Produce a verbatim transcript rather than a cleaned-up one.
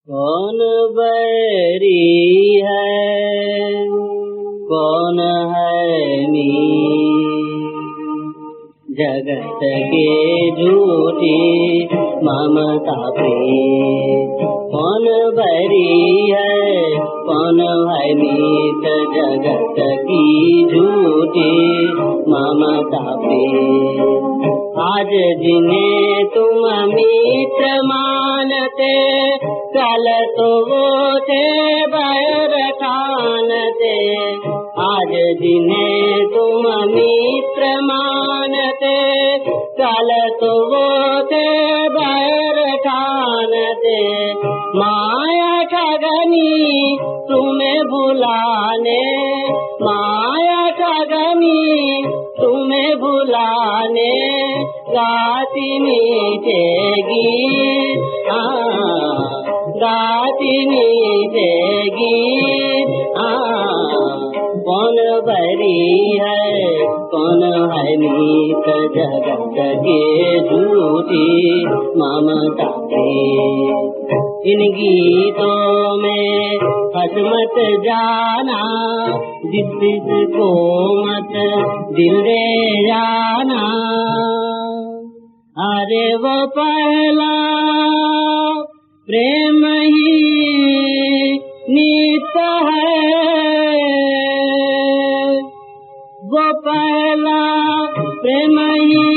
कौन बैरी है कौन है मीत, जगत के झूठी ममता प्रीत। कौन बैरी है कौन है मीत, जगत की झूठी ममता प्रीत। आज जिन्हें तुम मित्र मानते, कल तो वो थे बैर ठानते। आज जिन्हें तुम मित्र मानते, कल तो वो थे बैर ठानते। माया ठगनी तुम्हें भुलाने, माया ठगनी तुम्हें भुलाने, गाती मीठे गीत, हाँ गाती मीठे गीत। हाँ कौन बैरी है कौन है मीत, जगत के झूठी ममता प्रीत। इन गीतों में हंस मत जाना, जिस को मत दिल दे जाना। अरे वो पहला प्रेम ही नित्य है, वो पहला प्रेम ही